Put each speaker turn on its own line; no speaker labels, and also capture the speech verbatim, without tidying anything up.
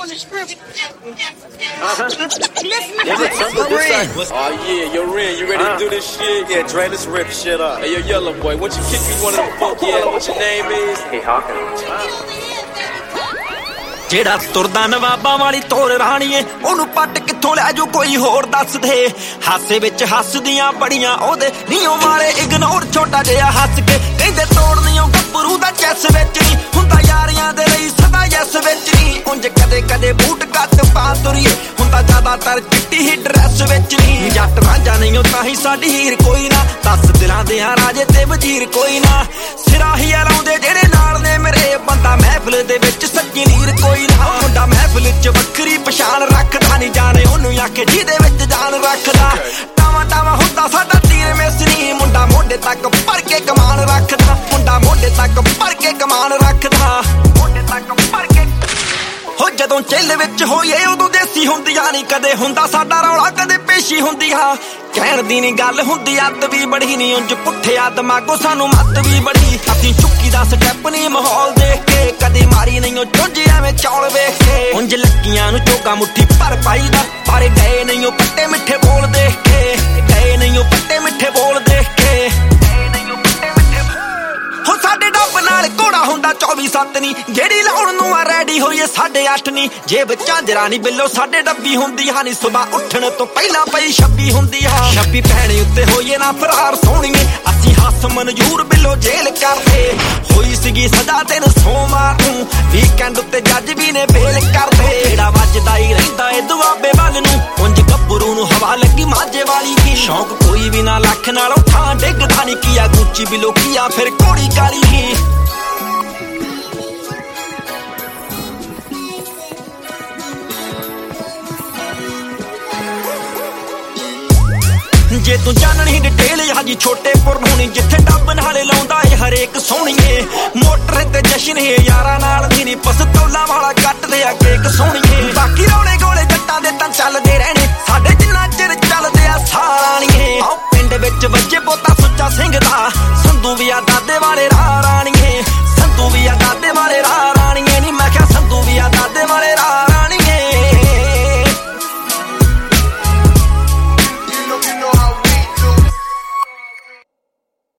on the script.
Uh-huh.
Listen to
this. Oh yeah, yo Ren, you ready uh-huh. to do this shit?
Yeah, Dre, let's rip shit up.
Hey, yo Yellow Boy, what you kick me one of them funky ass? What your name is?
Hey Hawkins.
ਜਿਹੜਾ ਤੁਰਦਾ ਨਵਾਬਾਂ ਵਾਲੀ ਤੋਰ ਰਾਣੀਏ ਉਹਨੂੰ ਪੱਟ ਕਿੱਥੋਂ ਲੈ ਜੋ ਕੋਈ ਹੋਰ ਦੱਸ ਦੇ ਹਾਸੇ ਵਿੱਚ ਹੱਸਦੀਆਂ ਬੜੀਆਂ ਉਹਦੇ ਨੀਓ ਮਾਰੇ ਇਗਨੋਰ ਛੋਟਾ ਜਿਹਾ ਹੱਸ ਕੇ ਕਹਿੰਦੇ ਤੋੜਨੀਓ ਗੱਭਰੂ ਦਾ ਚੈਸ ਵਿੱਚ ਨਹੀਂ ਹੁੰਦਾ ਯਾਰੀਆਂ ਦੇ ਲਈ ਸਦਾ ਯੈਸ ਵਿੱਚ ਨਹੀਂ ਉਂਝ ਕਦੇ ਕਦੇ ਬੂਟ ਕੱਟ ਪਾ ਤੁਰੀਏ ਹੁੰਦਾ ਜ਼ਿਆਦਾਤਰ ਚਿੱਟੀ ਹੀ ਡਰੈਸ ਵਿੱਚ ਨਹੀਂ ਜੱਟ ਰਾਂਝਾ ਨਹੀਂ ਉਹ ਤਾਂ ਹੀ ਸਾਡੀ ਹੀਰ ਕੋਈ ਨਾ ਦਸ ਦਿਲਾਂ ਦੇ ਆ ਰਾਜੇ ਤੇ ਵਜ਼ੀਰ ਕੋਈ ਨਾ ਸਿਰਾ ਹੀ ਲਾਉਂਦੇ ਜਿਹੜੇ ਨਾਲ ਨੇ ਮੇਰੇ ਬੰਦਾ ਮਹਿਫਲ ਦੇ ਵਿੱਚ ਸੱਚੀ ਨੀਰ ਕੋਈ ਨਾ ਮੁੰਡਾ ਮਹਿਫਲ ਚ ਵੱਖਰੀ ਪਛਾਣ ਰੱਖਦਾ ਨਹੀਂ ਜਾਣੇ ਉਹਨੂੰ ਆਖੇ ਜਿਹਦੇ ਵਿੱਚ ਜਾਨ ਰੱਖਦਾ ਟਾਵਾ ਟਾਵਾ ਹੁੰਦਾ ਸਾਡਾ ਤੀਰ ਮਿਸਰੀ ਮੁੰਡਾ ਮੋਢੇ ਤੱਕ ਭਰ ਕੇ ਕਮਾਨ ਰੱਖਦਾ ਮੁੰਡਾ ਮੋਢੇ ਤੱਕ ਭਰ ਕੇ ਕਮਾਨ ਰੱਖਦਾ ਮੋਢੇ ਤੱਕ ਭਰ ਕੇ ਹੋ ਜਦੋਂ ਚਿੱਲ ਵਿੱਚ ਹੋਈਏ ਉਦੋਂ ਦੇਸੀ ਹੁੰਦੀਆਂ ਨਹੀਂ ਕਦੇ ਹੁੰਦਾ ਸਾਡਾ ਰੌਲਾ ਕਦੇ ਪੇਸ਼ੀ ਹੁੰਦੀ ਆ ਕਹਿਣ ਦੀ ਨਹੀਂ ਗੱਲ ਹੁੰਦੀ ਅੱਤ ਵੀ ਬੜੀ ਨਹੀਂ ਉਂਝ ਪੁੱਠਿਆ ਦਿਮਾਗੋਂ ਸਾਨੂੰ ਮੱਤ ਵੀ ਬੜੀ ਅਸੀਂ ਚੁੱਕੀ ਦਾ ਸਟੈਪ ਨਹੀਂ ਮਾਹੌਲ ਦੇਖ ਕੇ ਕਦੇ ਮਾਰੀ ਨਹੀਂ ਉਹ ਚੁੰਝ ਐਵੇਂ ਚੌਲ ਵੇਖ ਕੇ ਉਂਝ ਲੱਕੀਆਂ ਨੂੰ ਚੋਗਾ ਮੁੱਠੀ ਭਰ ਪਾਈਦਾ ਪਰ ਗਏ ਨਹੀਂ ਉਹ ਪੱਟੇ ਮਿੱਠੇ ਬੋਲ ਦੇਖ ਕੇ ਗਏ ਨਹੀਂ ਉਹ ਪੱਟੇ ਮਿੱਠੇ ਬੋਲ ਦੇਖ ਕੇ ਹੋ ਸਾਡੇ ਡੱਬ ਨਾਲ ਘੋੜਾ ਹੁੰਦਾ ਚੌਵੀ ਸੱਤ ਨੀ ਜਿਹੜੀ ਲਾਉਣ ਨੂੰ ਆ ਰੈਡੀ ਹੋਈਏ ਸਾਢੇ ਅੱਠ ਨੀ ਜੇ ਬੱਚਾ ਜਰਾ ਨੀ ਬਿੱਲੋ ਸਾਡੇ ਡੱਬੀ ਹੁੰਦੀ ਆ ਨੀ ਸੁਬਾ ਉੱਠਣ ਤੋਂ ਪਹਿਲਾਂ ਪਈ ਛੱਬੀ ਹੁੰਦੀ ਆ ਛੱਬੀ ਭੈਣੇ ਉੱਤੇ ਹੋਈਏ ਨਾ ਫਰਾਰ ਸੋਹਣੀਏ ਅਸੀਂ ਹੱਸ ਮਨਜੂਰ ਬਿੱਲੋ ਜੇਲ੍ਹ ਕਰਦੇ ਹੋਈ ਸੀਗੀ ਸਜ਼ਾ ਤੈਨੂੰ ਸੋਮਵਾਰ ਨੂੰ ਵੀਕਐਂਡ ਉੱਤੇ ਜੱਜ ਵੀ ਨੇ ਬੇਲ ਕਰਦੇ ਜਿਹੜਾ ਵੱਜਦਾ ਹੀ ਰਹਿੰਦਾ ਏ ਦੁਆਬੇ ਵੱਲ ਨੂੰ ਉਂਝ ਗੱਭਰੂ ਨੂੰ ਹਵਾ ਲੱਗੀ ਮਾਝੇ ਵਾਲੀ ਕੀ ਸ਼ੌਂਕ ਕੋਈ ਵੀ ਨਾ ਲੱਖ ਨਾਲੋਂ ਥਾਂ ਡਿੱਗਦਾ ਨੀ ਕੀਆ ਗੁੱਚੀ ਵੀ ਲੋਕੀਆ ਫਿਰ ਕੋੜੀ ਕਾਲੀ ਹੀ ਜੇ ਤੂੰ ਜਾਣਨੀ ਡਿਟੇਲ ਹਾਜੀ ਛੋਟੇ ਪੁਰ ਹੋਣੀ ਜਿੱਥੇ ਡੱਬ ਨਾਲੇ ਲਾਉਂਦਾ ਏ ਹਰੇਕ ਸੋਹਣੀਏ ਮੋਟਰ ਤੇ ਜਸ਼ਨ ਹੈ ਯਾਰਾਂ ਨਾਲ ਦੀ ਨੀ ਪਸਤੌਲਾਂ ਵਾਲਾ ਕੱਟਦੇ ਆ ਕੇਕ ਸੋਹਣੀਏ ਬਾਕੀ ਰੌਲੇ ਗੋਲੇ ਜੱਟਾਂ ਦੇ ਤਾਂ ਚੱਲਦੇ ਰਹਿਣੇ ਸਾਡੇ ਜਿੰਨਾ ਚਿਰ ਚੱਲਦੇ ਆ ਸਾਲੀਏ ਆਹ ਪਿੰਡ ਵਿੱਚ ਵੱਜੇ ਬੋਤਾ ਸੁੱਚਾ ਸਿੰਘ ਦਾ ਸੰਧੂ ਵੀ ਆ